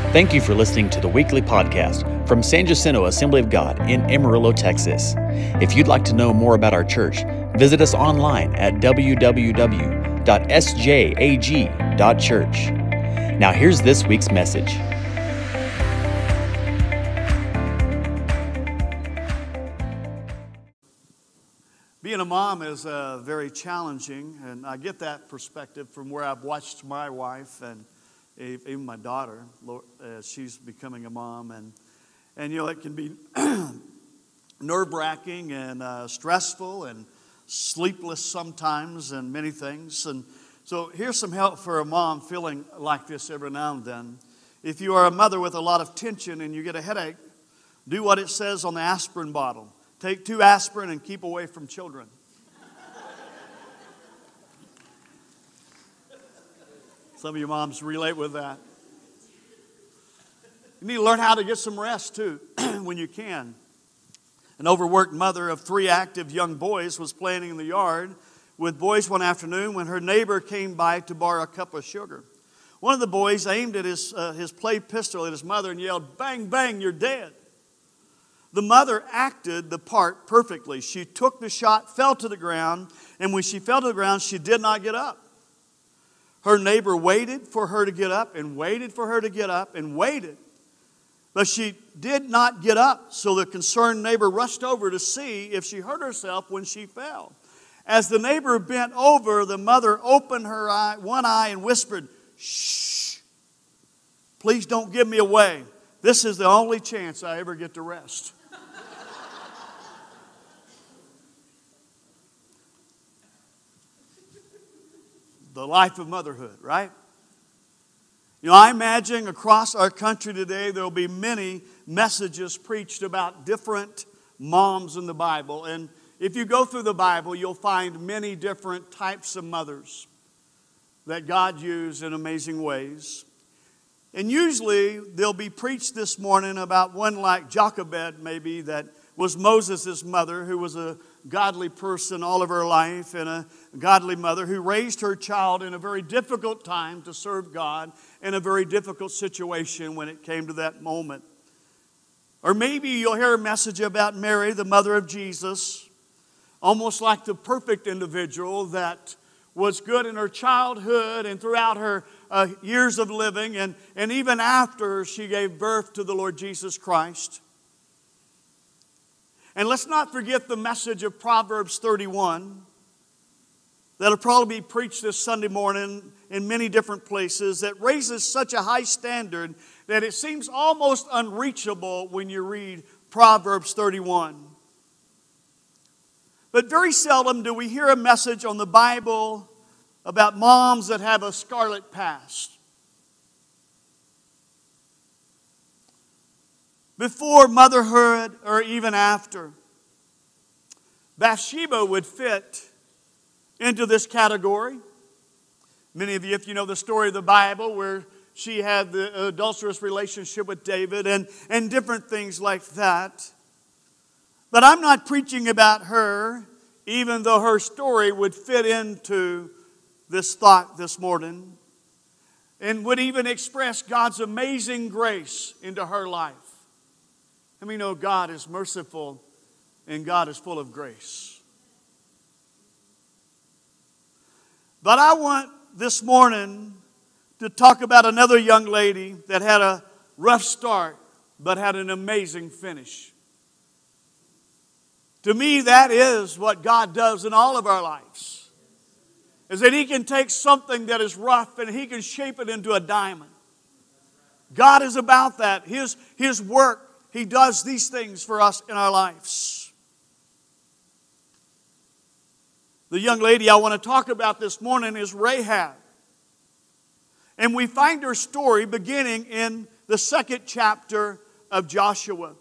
Thank you for listening to the weekly podcast from San Jacinto Assembly of God in Amarillo, Texas. If you'd like to know more about our church, visit us online at www.sjag.church. Now here's this week's message. Being a mom is very challenging, and I get that perspective from where I've watched my wife and even my daughter, as she's becoming a mom, and you know, it can be nerve-wracking and stressful and sleepless sometimes and many things. And so here's some help for a mom feeling like this every now and then. If you are a mother with a lot of tension and you get a headache, do what it says on the aspirin bottle. Take 2 aspirin and keep away from children. Some of you moms relate with that. You need to learn how to get some rest too, when you can. An overworked mother of 3 active young boys was playing in the yard with boys one afternoon when her neighbor came by to borrow a cup of sugar. One of the boys aimed at his play pistol at his mother and yelled, "Bang, bang, you're dead." The mother acted the part perfectly. She took the shot, fell to the ground, and when she fell to the ground, she did not get up. Her neighbor waited for her to get up and waited for her to get up and waited. But she did not get up, so the concerned neighbor rushed over to see if she hurt herself when she fell. As the neighbor bent over, the mother opened her one eye and whispered, "Shh, please don't give me away. This is the only chance I ever get to rest." The life of motherhood, right? You know, I imagine across our country today there will be many messages preached about different moms in the Bible. And if you go through the Bible, you'll find many different types of mothers that God used in amazing ways. And usually they'll be preached this morning about one like Jochebed, maybe, that was Moses' mother, who was a godly person all of her life and a godly mother who raised her child in a very difficult time to serve God in a very difficult situation when it came to that moment. Or maybe you'll hear a message about Mary, the mother of Jesus, almost like the perfect individual that was good in her childhood and throughout her years of living and even after she gave birth to the Lord Jesus Christ. And let's not forget the message of Proverbs 31 that'll probably be preached this Sunday morning in many different places that raises such a high standard that it seems almost unreachable when you read Proverbs 31. But very seldom do we hear a message on the Bible about moms that have a scarlet past. Before motherhood or even after, Bathsheba would fit into this category. Many of you, if you know the story of the Bible, where she had the adulterous relationship with David and different things like that. But I'm not preaching about her, even though her story would fit into this thought this morning and would even express God's amazing grace into her life. And we know God is merciful and God is full of grace. But I want this morning to talk about another young lady that had a rough start but had an amazing finish. To me, that is what God does in all of our lives. Is that He can take something that is rough and He can shape it into a diamond. God is about that. His work, He does these things for us in our lives. The young lady I want to talk about this morning is Rahab. And we find her story beginning in the 2nd chapter of Joshua.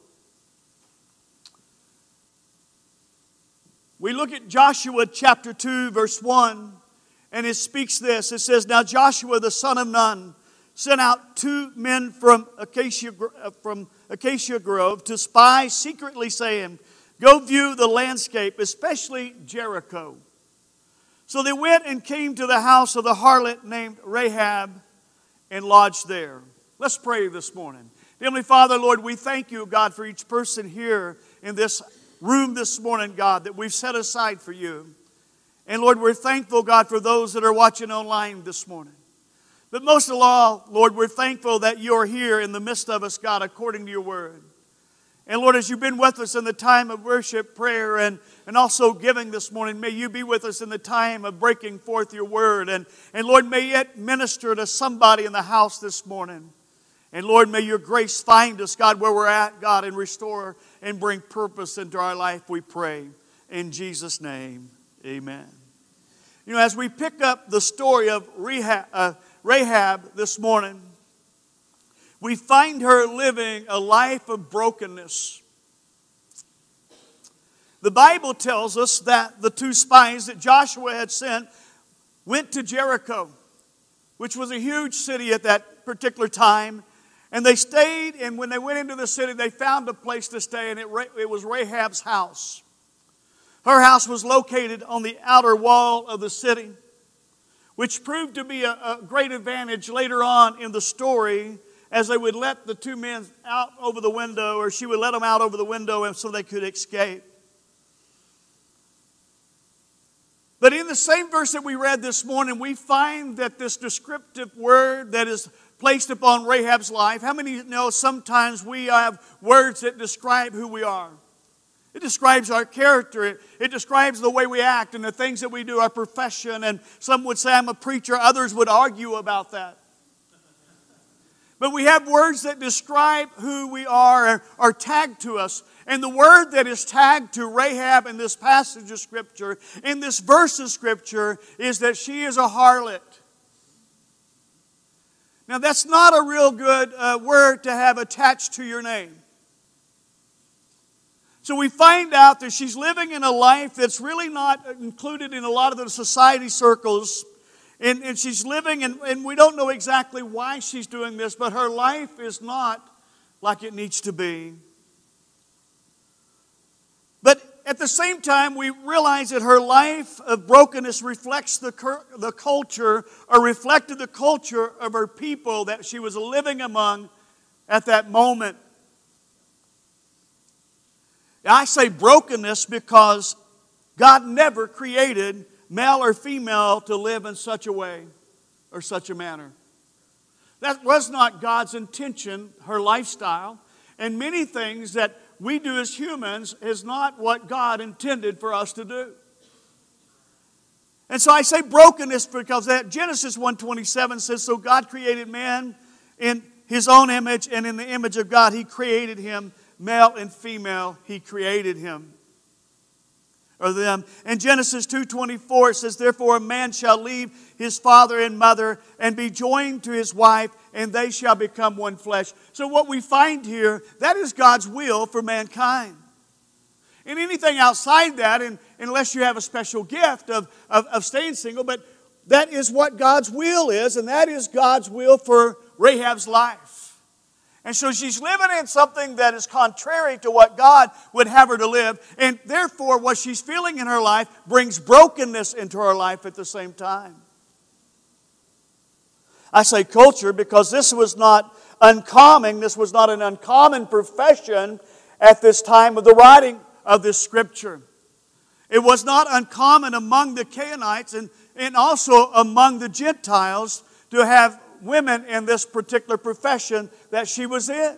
We look at Joshua chapter 2, verse 1, and it speaks this. It says, "Now Joshua the son of Nun sent out 2 men from Acacia Grove to spy secretly, saying, 'Go view the landscape, especially Jericho.' So they went and came to the house of the harlot named Rahab and lodged there. Let's pray this morning. Heavenly Father, Lord, we thank you, God, for each person here in this room this morning, God, that we've set aside for you. And Lord, we're thankful, God, for those that are watching online this morning. But most of all, Lord, we're thankful that you're here in the midst of us, God, according to your word. And Lord, as you've been with us in the time of worship, prayer, and also giving this morning, may you be with us in the time of breaking forth your word. And Lord, may it minister to somebody in the house this morning. And Lord, may your grace find us, God, where we're at, God, and restore and bring purpose into our life, we pray. In Jesus' name, amen. You know, as we pick up the story of Rahab this morning, we find her living a life of brokenness. The Bible tells us that the two spies that Joshua had sent went to Jericho, which was a huge city at that particular time. And they stayed, and when they went into the city, they found a place to stay, and it was Rahab's house. Her house was located on the outer wall of the city, which proved to be a great advantage later on in the story, as they would let the two men out over the window, or she would let them out over the window and so they could escape. But in the same verse that we read this morning, we find that this descriptive word that is placed upon Rahab's life, how many know sometimes we have words that describe who we are? It describes our character. It describes the way we act and the things that we do, our profession. And some would say, I'm a preacher. Others would argue about that. But we have words that describe who we are tagged to us. And the word that is tagged to Rahab in this passage of Scripture, in this verse of Scripture, is that she is a harlot. Now that's not a real good word to have attached to your name. So we find out that she's living in a life that's really not included in a lot of the society circles. And she's living, and we don't know exactly why she's doing this, but her life is not like it needs to be. But at the same time, we realize that her life of brokenness reflects the culture, or reflected the culture of her people that she was living among at that moment. I say brokenness because God never created male or female to live in such a way or such a manner. That was not God's intention, her lifestyle. And many things that we do as humans is not what God intended for us to do. And so I say brokenness because that Genesis 1:27 says, so God created man in his own image, and in the image of God he created him, male and female he created him. Or them. In Genesis 2:24 it says, therefore a man shall leave his father and mother and be joined to his wife, and they shall become one flesh. So what we find here, that is God's will for mankind. And anything outside that, and unless you have a special gift of staying single, but that is what God's will is, and that is God's will for Rahab's life. And so she's living in something that is contrary to what God would have her to live. And therefore, what she's feeling in her life brings brokenness into her life at the same time. I say culture because this was not uncommon. This was not an uncommon profession at this time of the writing of this Scripture. It was not uncommon among the Canaanites and also among the Gentiles to have women in this particular profession that she was in.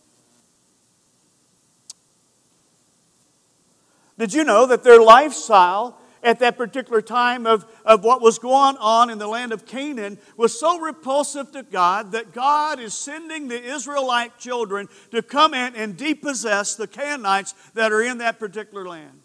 Did you know that their lifestyle at that particular time of what was going on in the land of Canaan was so repulsive to God that God is sending the Israelite children to come in and depossess the Canaanites that are in that particular land?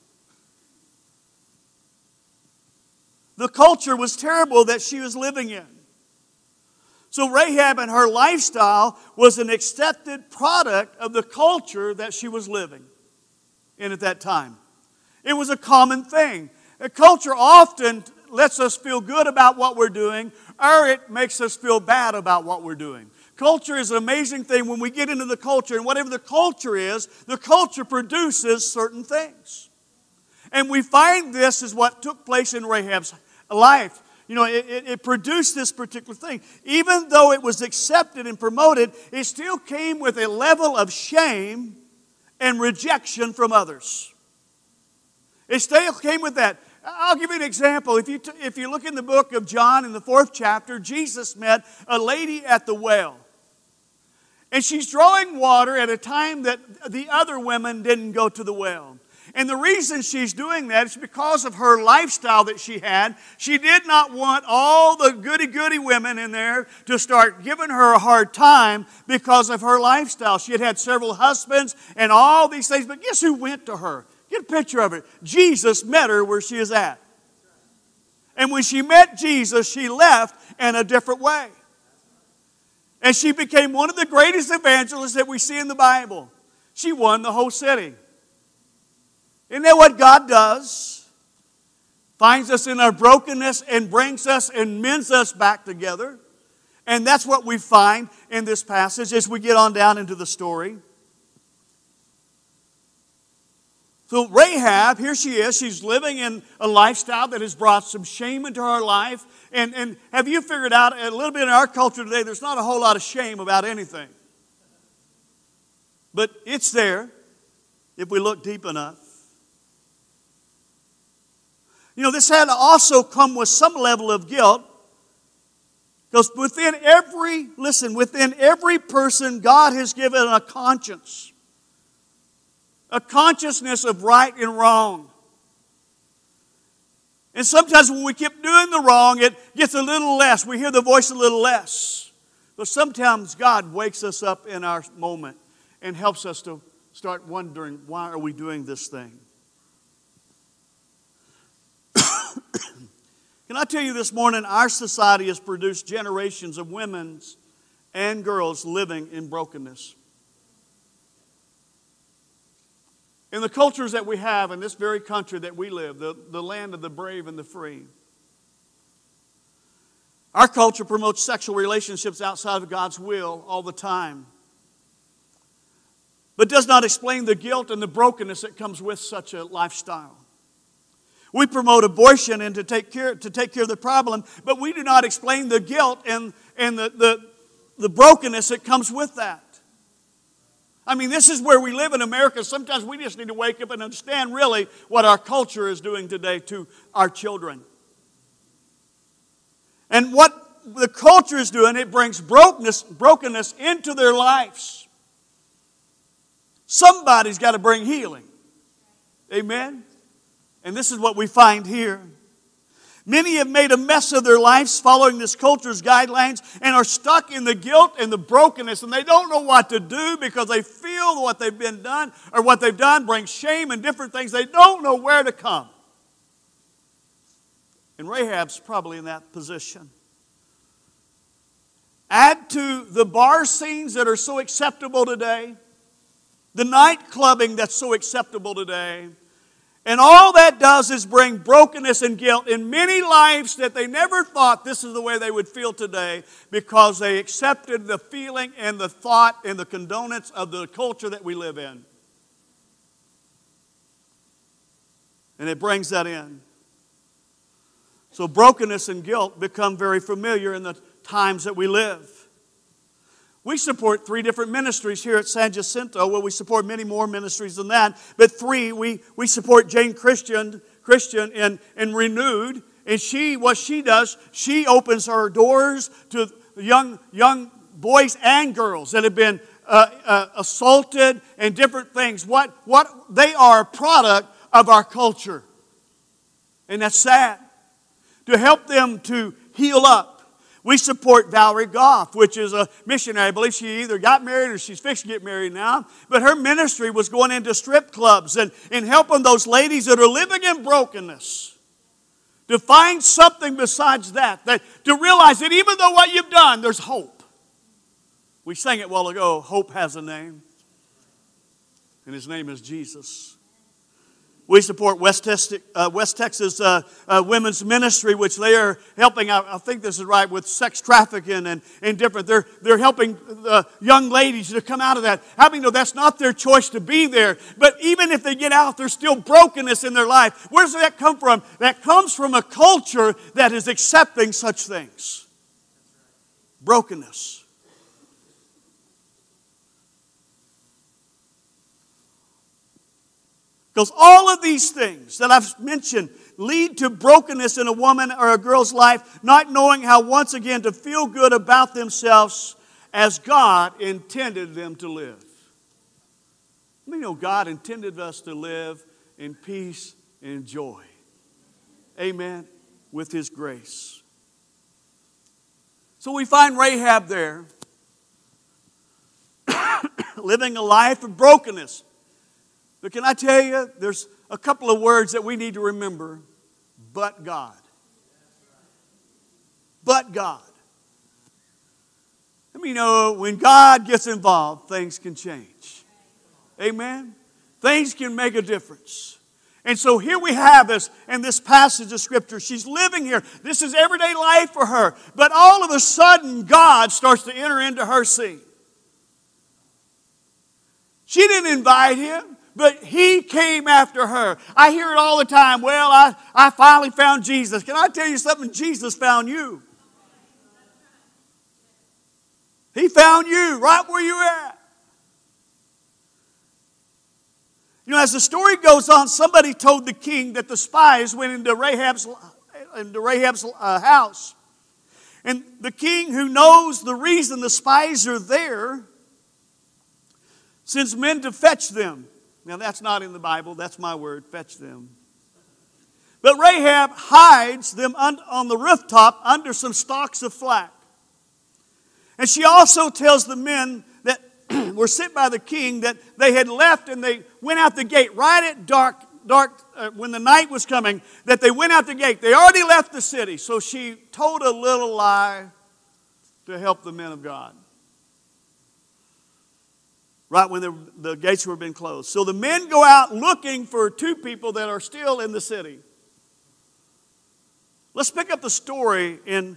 The culture was terrible that she was living in. So Rahab and her lifestyle was an accepted product of the culture that she was living in at that time. It was a common thing. A culture often lets us feel good about what we're doing, or it makes us feel bad about what we're doing. Culture is an amazing thing. When we get into the culture, and whatever the culture is, the culture produces certain things. And we find this is what took place in Rahab's life. it produced this particular thing. Even though it was accepted and promoted, it still came with a level of shame and rejection from others. It still came with that. I'll give you an example. If you look in the book of John in the 4th chapter, Jesus met a lady at the well. And she's drawing water at a time that the other women didn't go to the well. And the reason she's doing that is because of her lifestyle that she had. She did not want all the goody-goody women in there to start giving her a hard time because of her lifestyle. She had had several husbands and all these things. But guess who went to her? Get a picture of it. Jesus met her where she is at. And when she met Jesus, she left in a different way. And she became one of the greatest evangelists that we see in the Bible. She won the whole city. Isn't that what God does? Finds us in our brokenness and brings us and mends us back together. And that's what we find in this passage as we get on down into the story. So Rahab, here she is. She's living in a lifestyle that has brought some shame into her life. And have you figured out a little bit in our culture today, there's not a whole lot of shame about anything. But it's there if we look deep enough. This had to also come with some level of guilt. Because within every person, God has given a conscience. A consciousness of right and wrong. And sometimes when we keep doing the wrong, it gets a little less. We hear the voice a little less. But sometimes God wakes us up in our moment and helps us to start wondering, why are we doing this thing? Can I tell you this morning, our society has produced generations of women and girls living in brokenness. In the cultures that we have in this very country that we live, the land of the brave and the free, our culture promotes sexual relationships outside of God's will all the time, but does not explain the guilt and the brokenness that comes with such a lifestyle. We promote abortion and to take care of the problem, but we do not explain the guilt and the brokenness that comes with that. I mean, this is where we live in America. Sometimes we just need to wake up and understand really what our culture is doing today to our children. And what the culture is doing, it brings brokenness into their lives. Somebody's got to bring healing. Amen? And this is what we find here. Many have made a mess of their lives following this culture's guidelines and are stuck in the guilt and the brokenness, and they don't know what to do because they feel what they've been done or what they've done brings shame and different things. They don't know where to come. And Rahab's probably in that position. Add to the bar scenes that are so acceptable today, the night clubbing that's so acceptable today, and all that does is bring brokenness and guilt in many lives that they never thought this is the way they would feel today because they accepted the feeling and the thought and the condonance of the culture that we live in. And it brings that in. So brokenness and guilt become very familiar in the times that we live. We support 3 different ministries here at San Jacinto. Well, we support many more ministries than that. But 3, we support Jane Christian in Renewed. And what she does, she opens her doors to young boys and girls that have been assaulted and different things. What they are a product of our culture. And that's sad. To help them to heal up. We support Valerie Goff, which is a missionary. I believe she either got married or she's fixing to get married now. But her ministry was going into strip clubs and helping those ladies that are living in brokenness to find something besides that. To realize that even though what you've done, there's hope. We sang it a while ago, hope has a name. And his name is Jesus. We support West Texas Women's Ministry, which they are helping out. I think this is right, with sex trafficking and different. They're helping young ladies to come out of that. How many know that's not their choice to be there? But even if they get out, there's still brokenness in their life. Where does that come from? That comes from a culture that is accepting such things. Brokenness. Because all of these things that I've mentioned lead to brokenness in a woman or a girl's life, not knowing how once again to feel good about themselves as God intended them to live. You know, God intended us to live in peace and joy. Amen. With His grace. So we find Rahab there, living a life of brokenness. But can I tell you, there's a couple of words that we need to remember. But God. But God. Let me know, when God gets involved, things can change. Amen? Things can make a difference. And so here we have this in this passage of Scripture. She's living here. This is everyday life for her. But all of a sudden, God starts to enter into her scene. She didn't invite Him. But He came after her. I hear it all the time. Well, I finally found Jesus. Can I tell you something? Jesus found you. He found you right where you're at. You know, as the story goes on, somebody told the king that the spies went into Rahab's house. And the king, who knows the reason the spies are there, sends men to fetch them. Now, that's not in the Bible. That's my word, fetch them. But Rahab hides them on the rooftop under some stalks of flax. And she also tells the men that were sent by the king that they had left and they went out the gate right at dark when the night was coming, that they went out the gate. They already left the city. So she told a little lie to help the men of God. Right when the gates were being closed. So the men go out looking for two people that are still in the city. Let's pick up the story in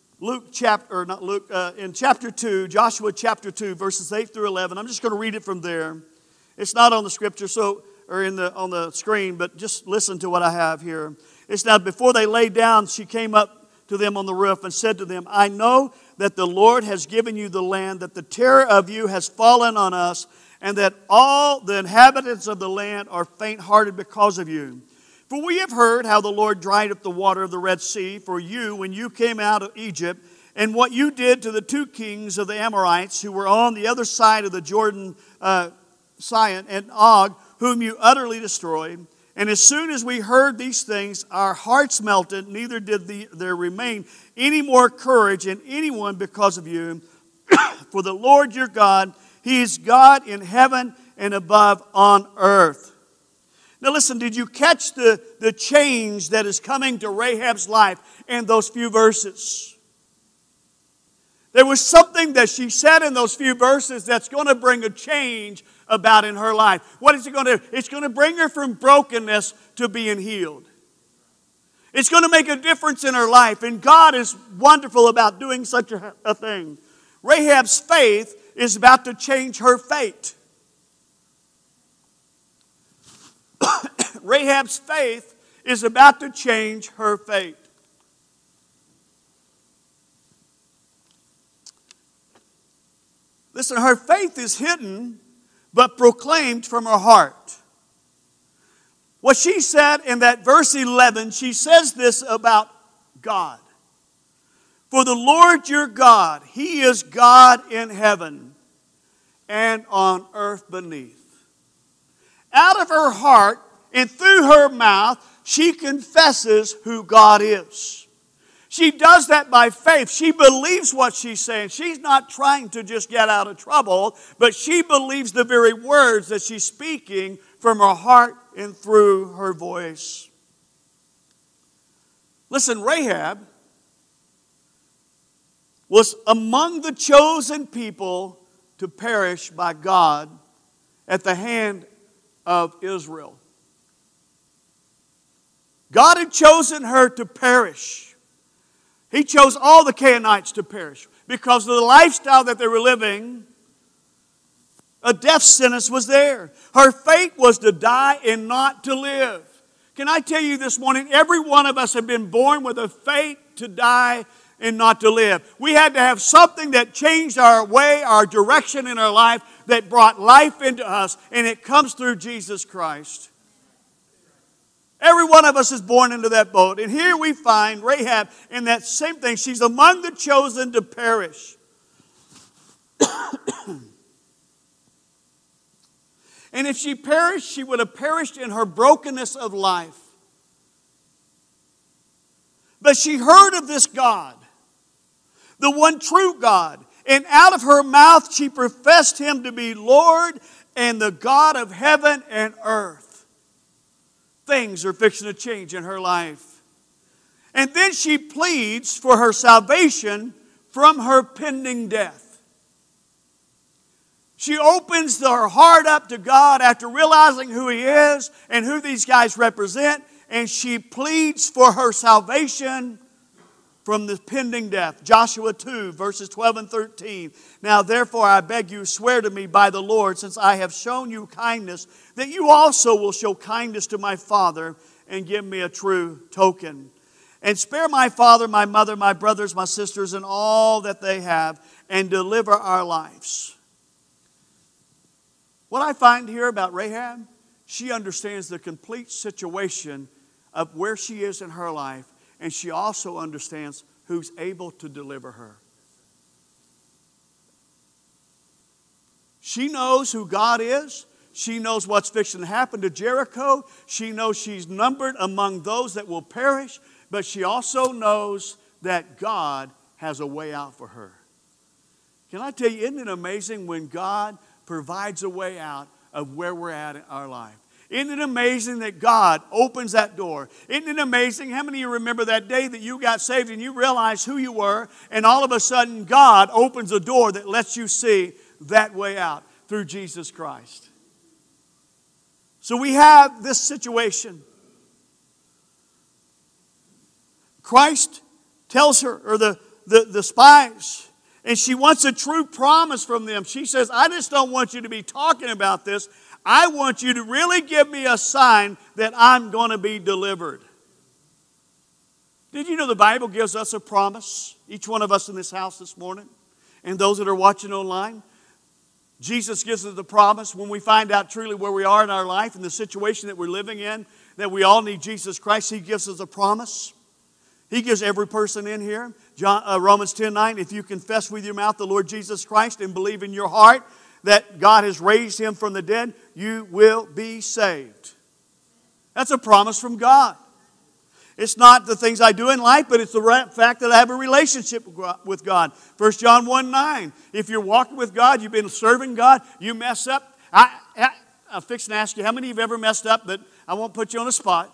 in chapter 2, Joshua chapter 2, verses 8 through 11. I'm just going to read it from there. It's not on the scripture on the screen, but just listen to what I have here. It's now, before they lay down, she came up to them on the roof and said to them, I know that the Lord has given you the land, that the terror of you has fallen on us, and that all the inhabitants of the land are faint-hearted because of you. For we have heard how the Lord dried up the water of the Red Sea for you when you came out of Egypt, and what you did to the two kings of the Amorites who were on the other side of the Jordan, Sihon and Og, whom you utterly destroyed. And as soon as we heard these things, our hearts melted, neither did there remain any more courage in anyone because of you. For the Lord your God, He is God in heaven and above on earth. Now listen, did you catch the change that is coming to Rahab's life in those few verses? There was something that she said in those few verses that's going to bring a change about in her life. What is it going to do? It's going to bring her from brokenness to being healed. It's going to make a difference in her life. And God is wonderful about doing such a thing. Rahab's faith is about to change her fate. Rahab's faith is about to change her fate. Listen, her faith is hidden but proclaimed from her heart. What she said in that verse 11, she says this about God. For the Lord your God, He is God in heaven and on earth beneath. Out of her heart and through her mouth, she confesses who God is. She does that by faith. She believes what she's saying. She's not trying to just get out of trouble, but she believes the very words that she's speaking from her heart and through her voice. Listen, Rahab was among the chosen people to perish by God at the hand of Israel. God had chosen her to perish. He chose all the Canaanites to perish because of the lifestyle that they were living. A death sentence was there. Her fate was to die and not to live. Can I tell you this morning, every one of us have been born with a fate to die and not to live. We had to have something that changed our way, our direction in our life, that brought life into us, and it comes through Jesus Christ. Every one of us is born into that boat. And here we find Rahab in that same thing. She's among the chosen to perish. And if she perished, she would have perished in her brokenness of life. But she heard of this God, the one true God. And out of her mouth she professed Him to be Lord and the God of heaven and earth. Things are fixing to change in her life. And then she pleads for her salvation from her pending death. She opens her heart up to God after realizing who He is and who these guys represent, and she pleads for her salvation from the pending death. Joshua 2, verses 12 and 13. Now therefore I beg you, swear to me by the Lord, since I have shown you kindness, that you also will show kindness to my father and give me a true token. And spare my father, my mother, my brothers, my sisters, and all that they have, and deliver our lives. What I find here about Rahab, she understands the complete situation of where she is in her life, and she also understands who's able to deliver her. She knows who God is. She knows what's fixing to happen to Jericho. She knows she's numbered among those that will perish, but she also knows that God has a way out for her. Can I tell you, isn't it amazing when God provides a way out of where we're at in our life? Isn't it amazing that God opens that door? Isn't it amazing? How many of you remember that day that you got saved and you realized who you were, and all of a sudden God opens a door that lets you see that way out through Jesus Christ? So we have this situation. Christ tells her, or the spies, and she wants a true promise from them. She says, I just don't want you to be talking about this. I want you to really give me a sign that I'm going to be delivered. Did you know the Bible gives us a promise? Each one of us in this house this morning, and those that are watching online. Jesus gives us the promise when we find out truly where we are in our life and the situation that we're living in, that we all need Jesus Christ. He gives us a promise. He gives every person in here. Romans 10:9, if you confess with your mouth the Lord Jesus Christ and believe in your heart that God has raised Him from the dead, you will be saved. That's a promise from God. It's not the things I do in life, but it's the fact that I have a relationship with God. 1 John 1:9, if you're walking with God, you've been serving God, you mess up. I'm fixing to ask you, how many of you have ever messed up? But I won't put you on the spot.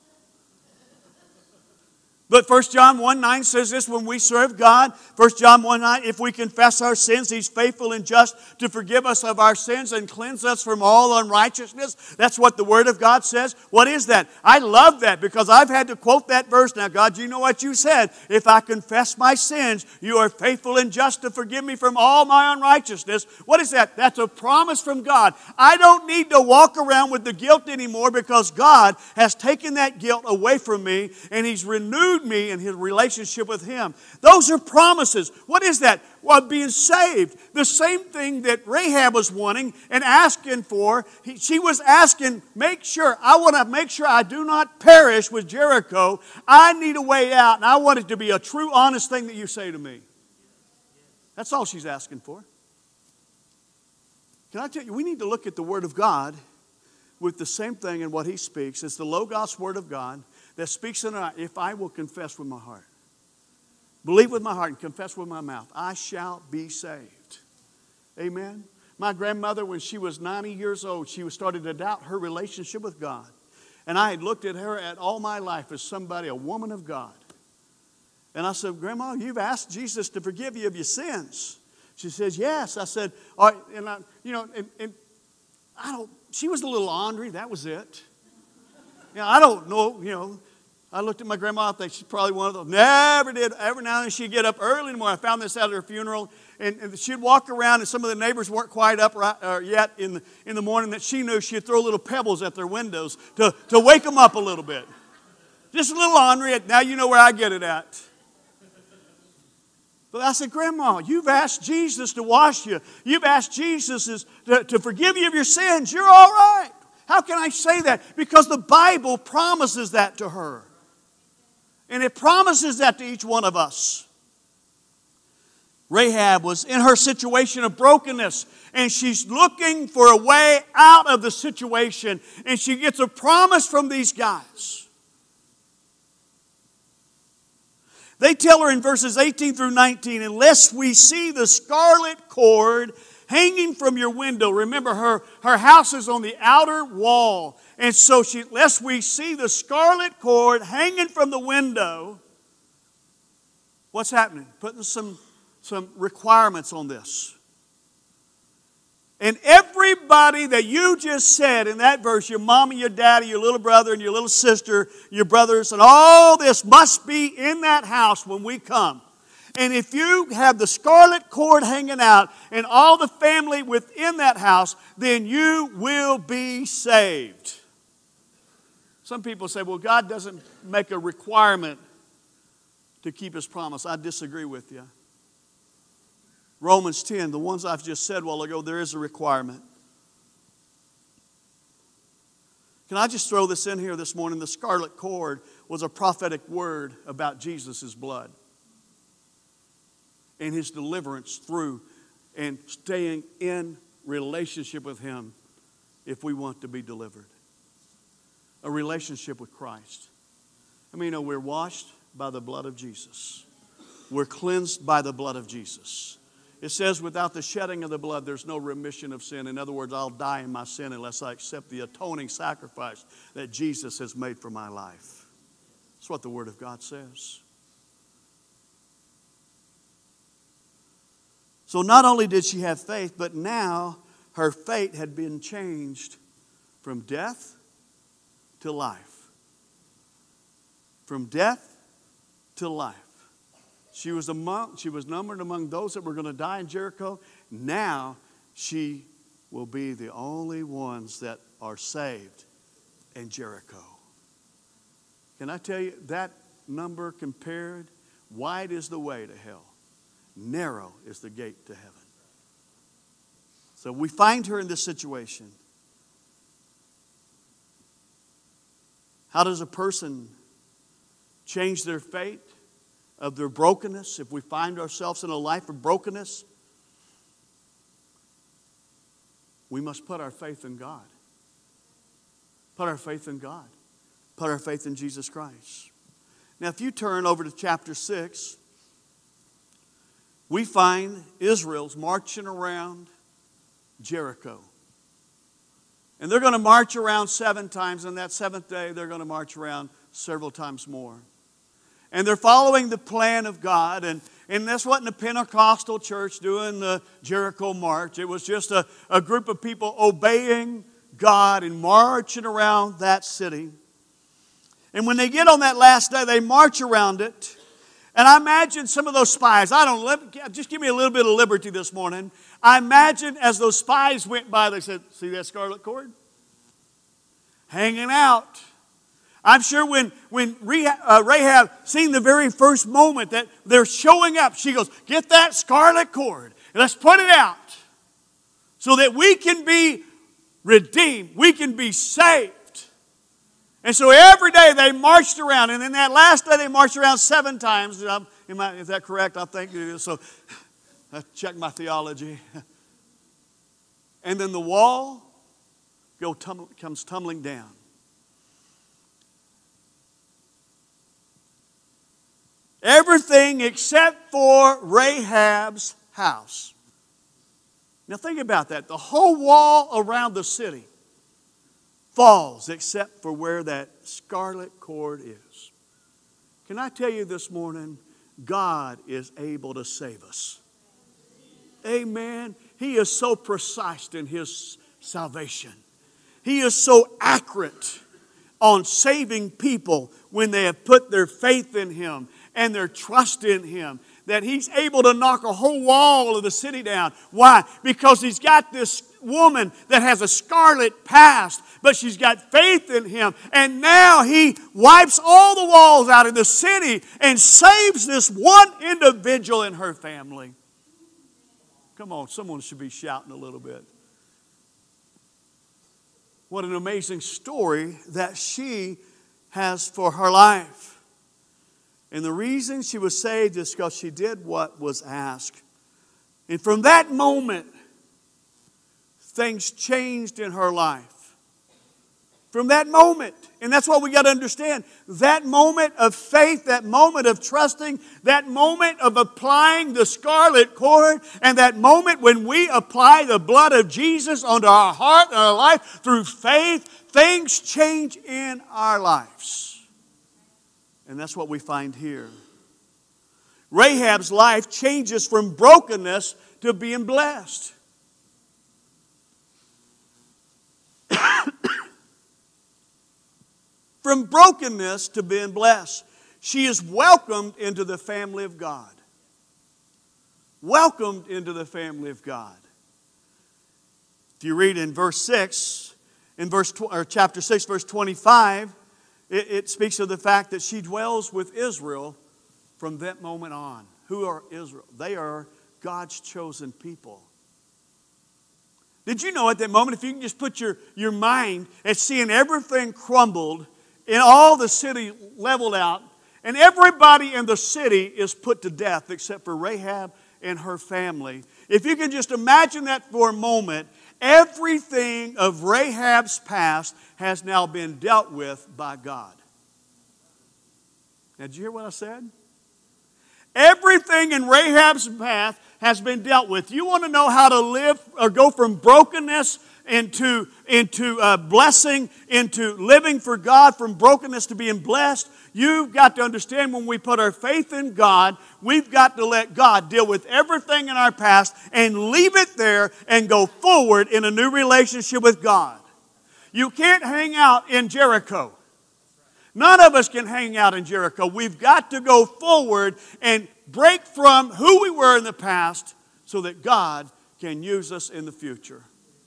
But 1 John 1:9 says this, when we serve God, 1 John 1:9, if we confess our sins, He's faithful and just to forgive us of our sins and cleanse us from all unrighteousness. That's what the Word of God says. What is that? I love that because I've had to quote that verse. Now, God, you know what you said. If I confess my sins, you are faithful and just to forgive me from all my unrighteousness. What is that? That's a promise from God. I don't need to walk around with the guilt anymore because God has taken that guilt away from me and He's renewed me in His relationship with Him. Those are promises. What is that? Well, being saved. The same thing that Rahab was wanting and asking for. She was asking, I want to make sure I do not perish with Jericho. I need a way out, and I want it to be a true, honest thing that you say to me. That's all she's asking for. Can I tell you, we need to look at the Word of God with the same thing in what He speaks. It's the Logos Word of God that speaks in our, if I will confess with my heart, believe with my heart and confess with my mouth, I shall be saved. Amen. My grandmother, when she was 90 years old, she started to doubt her relationship with God. And I had looked at her at all my life as somebody, a woman of God. And I said, Grandma, you've asked Jesus to forgive you of your sins. She says, yes. I said, all right, and she was a little ornery, that was it. I don't know, I looked at my grandma, I think she's probably one of those. Never did. Every now and then she'd get up early in the morning. I found this out at her funeral. And she'd walk around, and some of the neighbors weren't quite up yet in the morning, that she knew she'd throw little pebbles at their windows to wake them up a little bit. Just a little ornery. Now you know where I get it at. But I said, Grandma, you've asked Jesus to wash you. You've asked Jesus to forgive you of your sins. You're all right. How can I say that? Because the Bible promises that to her. And it promises that to each one of us. Rahab was in her situation of brokenness, and she's looking for a way out of the situation, and she gets a promise from these guys. They tell her in verses 18 through 19, unless we see the scarlet cord hanging from your window. Remember, her house is on the outer wall. And so lest we see the scarlet cord hanging from the window, what's happening? Putting some requirements on this. And everybody that you just said in that verse, your mom and your daddy, your little brother and your little sister, your brothers, and all this must be in that house when we come. And if you have the scarlet cord hanging out and all the family within that house, then you will be saved. Some people say, well, God doesn't make a requirement to keep His promise. I disagree with you. Romans 10, the ones I've just said a while ago, there is a requirement. Can I just throw this in here this morning? The scarlet cord was a prophetic word about Jesus' blood and His deliverance through and staying in relationship with Him if we want to be delivered. A relationship with Christ. I mean, we're washed by the blood of Jesus. We're cleansed by the blood of Jesus. It says without the shedding of the blood, there's no remission of sin. In other words, I'll die in my sin unless I accept the atoning sacrifice that Jesus has made for my life. That's what the Word of God says. So not only did she have faith, but now her fate had been changed from death to life. From death to life. She was numbered among those that were going to die in Jericho. Now she will be the only ones that are saved in Jericho. Can I tell you, that number compared, wide is the way to hell. Narrow is the gate to heaven. So we find her in this situation. How does a person change their fate of their brokenness if we find ourselves in a life of brokenness? We must put our faith in God. Put our faith in God. Put our faith in Jesus Christ. Now, if you turn over to chapter 6, we find Israel's marching around Jericho. And they're going to march around 7 times. And that 7th day, they're going to march around several times more. And they're following the plan of God. And this wasn't a Pentecostal church doing the Jericho march. It was just a group of people obeying God and marching around that city. And when they get on that last day, they march around it. And I imagine some of those spies, just give me a little bit of liberty this morning. I imagine as those spies went by, they said, see that scarlet cord? Hanging out. I'm sure when Rahab seen the very first moment that they're showing up, she goes, get that scarlet cord. And let's put it out so that we can be redeemed. We can be saved. And so every day they marched around. And then that last day they marched around 7 times. Is that correct? I think it is. So I checked my theology. And then the wall comes tumbling down. Everything except for Rahab's house. Now think about that. The whole wall around the city falls except for where that scarlet cord is. Can I tell you this morning, God is able to save us. Amen. He is so precise in His salvation. He is so accurate on saving people when they have put their faith in Him and their trust in Him. That He's able to knock a whole wall of the city down. Why? Because He's got this woman that has a scarlet past, but she's got faith in Him. And now He wipes all the walls out of the city and saves this one individual and her family. Come on, someone should be shouting a little bit. What an amazing story that she has for her life. And the reason she was saved is because she did what was asked. And from that moment, things changed in her life. From that moment. And that's what we got to understand. That moment of faith, that moment of trusting, that moment of applying the scarlet cord, and that moment when we apply the blood of Jesus onto our heart and our life through faith, things change in our lives. And that's what we find here. Rahab's life changes from brokenness to being blessed. From brokenness to being blessed. She is welcomed into the family of God. Welcomed into the family of God. If you read in verse 6, chapter 6, verse 25, it speaks of the fact that she dwells with Israel from that moment on. Who are Israel? They are God's chosen people. Did you know at that moment, if you can just put your mind at seeing everything crumbled and all the city leveled out, and everybody in the city is put to death except for Rahab and her family. If you can just imagine that for a moment, everything of Rahab's past has now been dealt with by God. Now, did you hear what I said? Everything in Rahab's path has been dealt with. You want to know how to live or go from brokenness into blessing, into living for God, from brokenness to being blessed? You've got to understand when we put our faith in God, we've got to let God deal with everything in our past and leave it there and go forward in a new relationship with God. You can't hang out in Jericho. None of us can hang out in Jericho. We've got to go forward and break from who we were in the past so that God can use us in the future.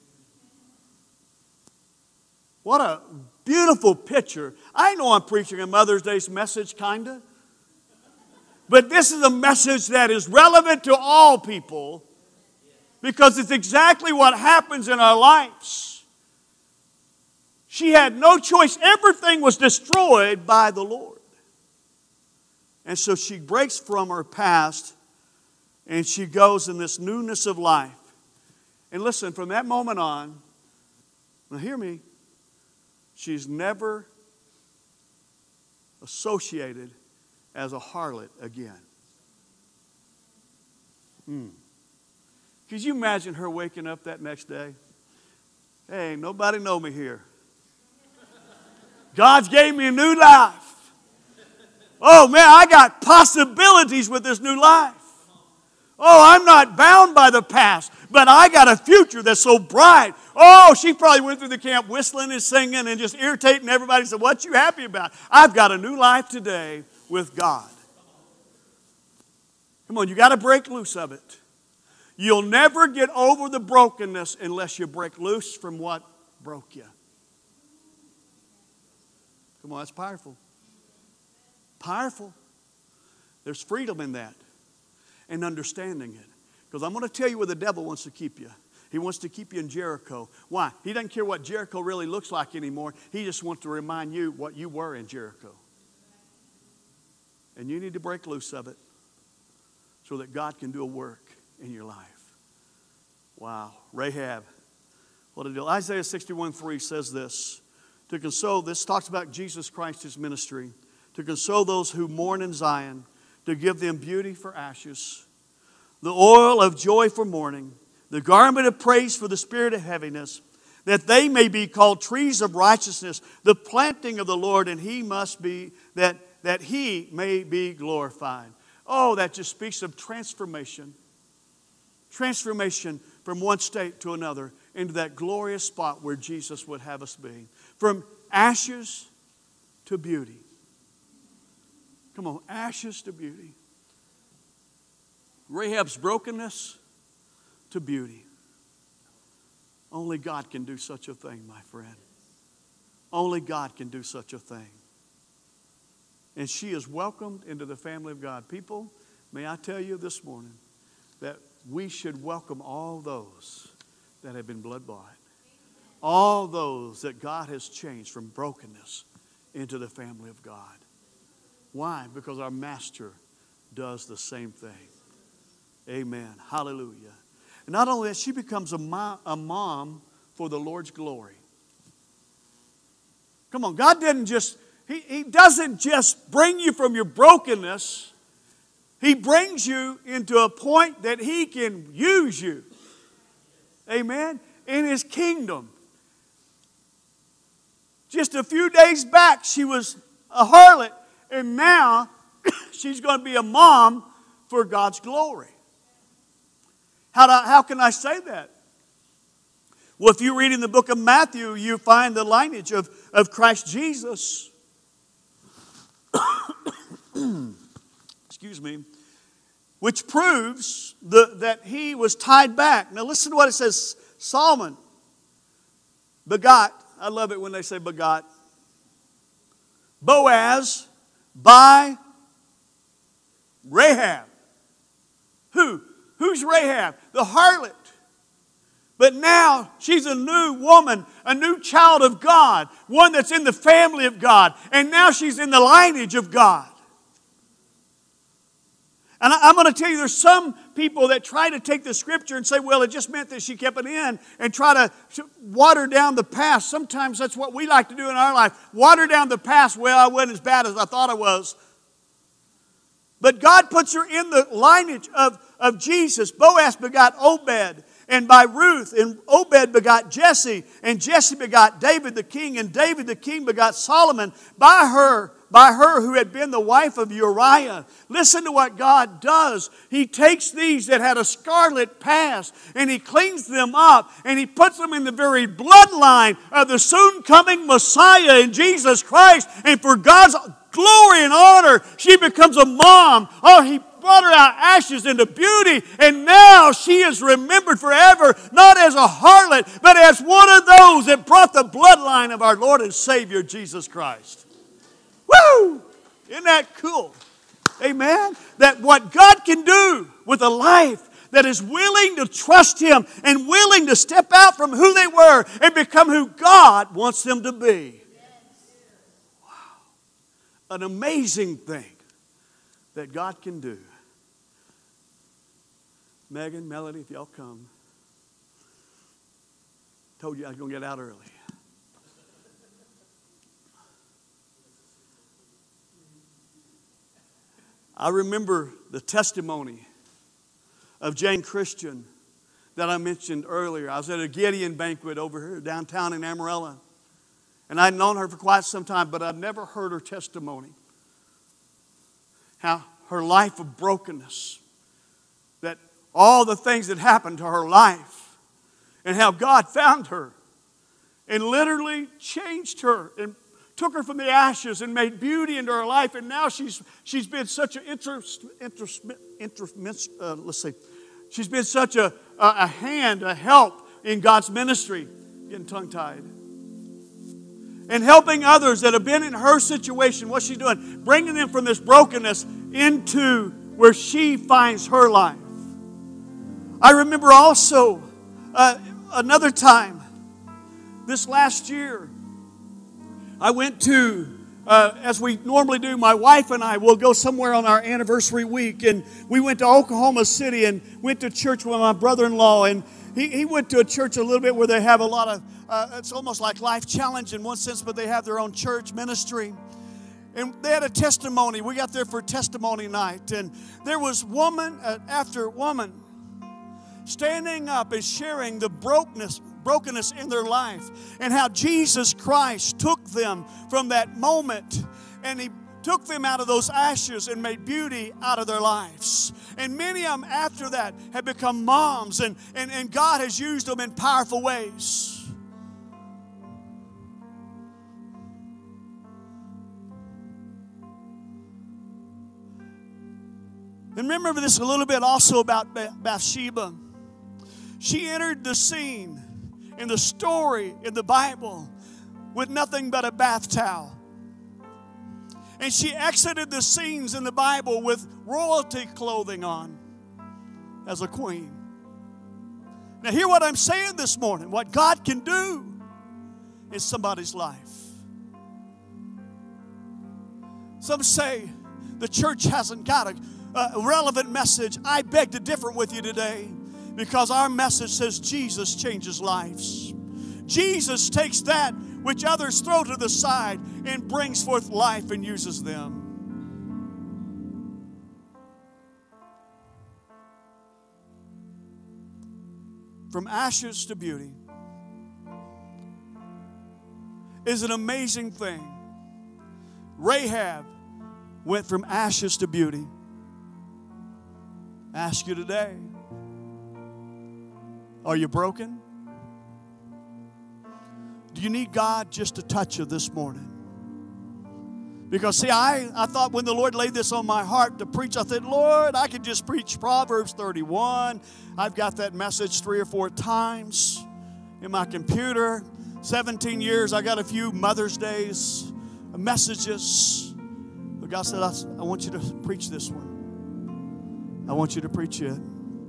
What a beautiful picture. I know I'm preaching a Mother's Day message, kinda. But this is a message that is relevant to all people because it's exactly what happens in our lives. She had no choice. Everything was destroyed by the Lord. And so she breaks from her past and she goes in this newness of life. And listen, from that moment on, now hear me, she's never associated as a harlot again. Could you imagine her waking up that next day? Hey, nobody know me here. God's gave me a new life. Oh man, I got possibilities with this new life. Oh, I'm not bound by the past, but I got a future that's so bright. Oh, she probably went through the camp whistling and singing and just irritating everybody. Said, what you happy about? I've got a new life today with God. Come on, you got to break loose of it. You'll never get over the brokenness unless you break loose from what broke you. Come on, that's powerful. Powerful. There's freedom in that and understanding it. Because I'm going to tell you where the devil wants to keep you. He wants to keep you in Jericho. Why? He doesn't care what Jericho really looks like anymore. He just wants to remind you what you were in Jericho. And you need to break loose of it so that God can do a work in your life. Wow. Rahab. What a deal. Isaiah 61:3 says this. To console, this talks about Jesus Christ, His ministry. To console those who mourn in Zion. To give them beauty for ashes. The oil of joy for mourning. The garment of praise for the spirit of heaviness. That they may be called trees of righteousness. The planting of the Lord, and He must be, that He may be glorified. Oh, that just speaks of transformation. Transformation from one state to another into that glorious spot where Jesus would have us be. From ashes to beauty. Come on, ashes to beauty. Rahab's brokenness to beauty. Only God can do such a thing, my friend. Only God can do such a thing. And she is welcomed into the family of God. People, may I tell you this morning that we should welcome all those that have been blood-bought. All those that God has changed from brokenness into the family of God. Why? Because our Master does the same thing. Amen. Hallelujah. And not only that, she becomes a mom for the Lord's glory. Come on, God didn't just, He doesn't just bring you from your brokenness. He brings you into a point that He can use you. Amen. In His kingdom. Just a few days back, she was a harlot. And now, she's going to be a mom for God's glory. How can I say that? Well, if you read in the book of Matthew, you find the lineage of Christ Jesus. Excuse me. Which proves that he was tied back. Now listen to what it says. Solomon begot. I love it when they say begot. Boaz by Rahab. Who? Who's Rahab? The harlot. But now she's a new woman, a new child of God, one that's in the family of God. And now she's in the lineage of God. And I'm going to tell you, there's some people that try to take the scripture and say, well, it just meant that she kept it in, and try to water down the past. Sometimes that's what we like to do in our life. Water down the past. Well, I wasn't as bad as I thought I was. But God puts her in the lineage of Jesus. Boaz begot Obed, and by Ruth, and Obed begot Jesse, and Jesse begot David the king, and David the king begot Solomon by her who had been the wife of Uriah. Listen to what God does. He takes these that had a scarlet past, and He cleans them up, and He puts them in the very bloodline of the soon coming Messiah in Jesus Christ. And for God's glory and honor, she becomes a mom. Oh, He brought her out ashes into beauty, and now she is remembered forever, not as a harlot, but as one of those that brought the bloodline of our Lord and Savior Jesus Christ. Woo! Isn't that cool? Amen? That what God can do with a life that is willing to trust Him and willing to step out from who they were and become who God wants them to be. Wow. An amazing thing that God can do. Megan, Melody, if y'all come. Told you I was going to get out early. I remember the testimony of Jane Christian that I mentioned earlier. I was at a Gideon banquet over here downtown in Amarillo. And I'd known her for quite some time, but I'd never heard her testimony. How her life of brokenness, that all the things that happened to her life, and how God found her and literally changed her and took her from the ashes and made beauty into her life. And now she's been such a she's been such a hand, a help in God's ministry. Getting tongue-tied. And helping others that have been in her situation. What's she doing? Bringing them from this brokenness into where she finds her life. I remember also another time this last year, I went to, as we normally do, my wife and I will go somewhere on our anniversary week. And we went to Oklahoma City and went to church with my brother-in-law. And he went to a church a little bit where they have a lot of, it's almost like Life Challenge in one sense, but they have their own church ministry. And they had a testimony. We got there for testimony night. And there was woman after woman standing up and sharing the brokenness in their life, and how Jesus Christ took them from that moment, and He took them out of those ashes and made beauty out of their lives. And many of them after that have become moms, and God has used them in powerful ways. remember this a little bit also about Bathsheba. She entered the scene in the story in the Bible with nothing but a bath towel. And she exited the scenes in the Bible with royalty clothing on as a queen. Now hear what I'm saying this morning. What God can do in somebody's life. Some say the church hasn't got a relevant message. I beg to differ with you today, because our message says Jesus changes lives. Jesus takes that which others throw to the side and brings forth life and uses them. From ashes to beauty is an amazing thing. Rahab went from ashes to beauty. Ask you today, are you broken? Do you need God just to touch you this morning? Because see, I thought when the Lord laid this on my heart to preach, I thought, Lord, I could just preach Proverbs 31. I've got that message 3 or 4 times in my computer. 17 years, I got a few Mother's Days messages. But God said, I want you to preach this one. I want you to preach it.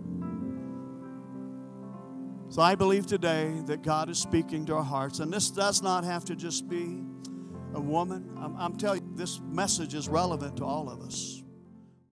So I believe today that God is speaking to our hearts. And this does not have to just be a woman. I'm telling you, this message is relevant to all of us.